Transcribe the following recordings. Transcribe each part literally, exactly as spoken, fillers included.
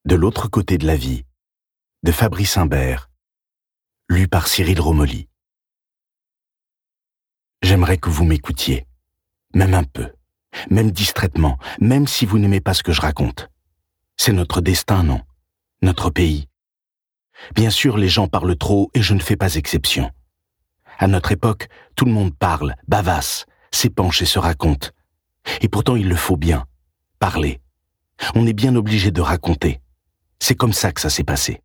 De l'autre côté de la vie, de Fabrice Imbert, lu par Cyril Romoli. J'aimerais que vous m'écoutiez, même un peu, même distraitement, même si vous n'aimez pas ce que je raconte. C'est notre destin, non? Notre pays. Bien sûr, les gens parlent trop et je ne fais pas exception. À notre époque, tout le monde parle, bavasse, s'épanche et se raconte. Et pourtant, il le faut bien, parler. On est bien obligé de raconter. C'est comme ça que ça s'est passé.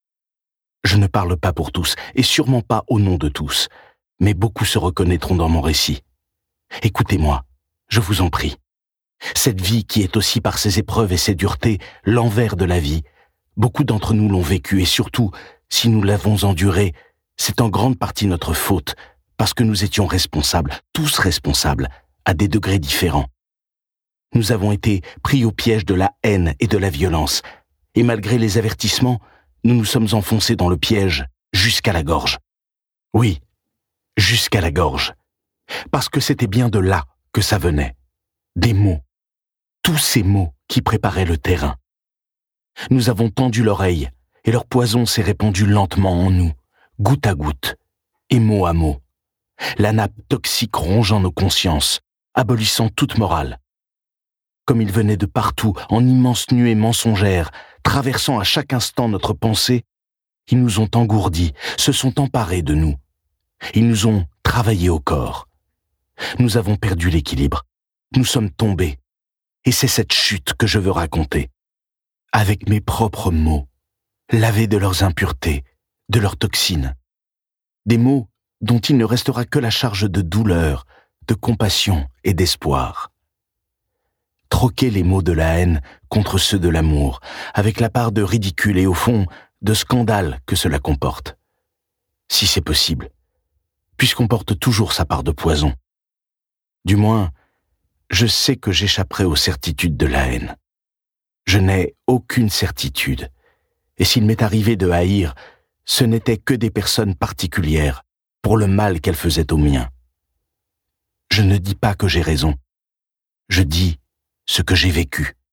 Je ne parle pas pour tous, et sûrement pas au nom de tous, mais beaucoup se reconnaîtront dans mon récit. Écoutez-moi, je vous en prie. Cette vie qui est aussi par ses épreuves et ses duretés l'envers de la vie, beaucoup d'entre nous l'ont vécue, et surtout, si nous l'avons endurée, c'est en grande partie notre faute, parce que nous étions responsables, tous responsables, à des degrés différents. Nous avons été pris au piège de la haine et de la violence, et malgré les avertissements, nous nous sommes enfoncés dans le piège jusqu'à la gorge. Oui, jusqu'à la gorge. Parce que c'était bien de là que ça venait. Des mots. Tous ces mots qui préparaient le terrain. Nous avons tendu l'oreille, et leur poison s'est répandu lentement en nous, goutte à goutte, et mot à mot. La nappe toxique rongeant nos consciences, abolissant toute morale. Comme ils venaient de partout, en immenses nuées mensongères, traversant à chaque instant notre pensée, ils nous ont engourdis, se sont emparés de nous. Ils nous ont travaillé au corps. Nous avons perdu l'équilibre. Nous sommes tombés. Et c'est cette chute que je veux raconter. Avec mes propres mots, lavés de leurs impuretés, de leurs toxines. Des mots dont il ne restera que la charge de douleur, de compassion et d'espoir. Troquer les mots de la haine contre ceux de l'amour, avec la part de ridicule et au fond de scandale que cela comporte. Si c'est possible, puisqu'on porte toujours sa part de poison. Du moins, je sais que j'échapperai aux certitudes de la haine. Je n'ai aucune certitude, et s'il m'est arrivé de haïr, ce n'étaient que des personnes particulières pour le mal qu'elles faisaient au mien. Je ne dis pas que j'ai raison, je dis ce que j'ai vécu.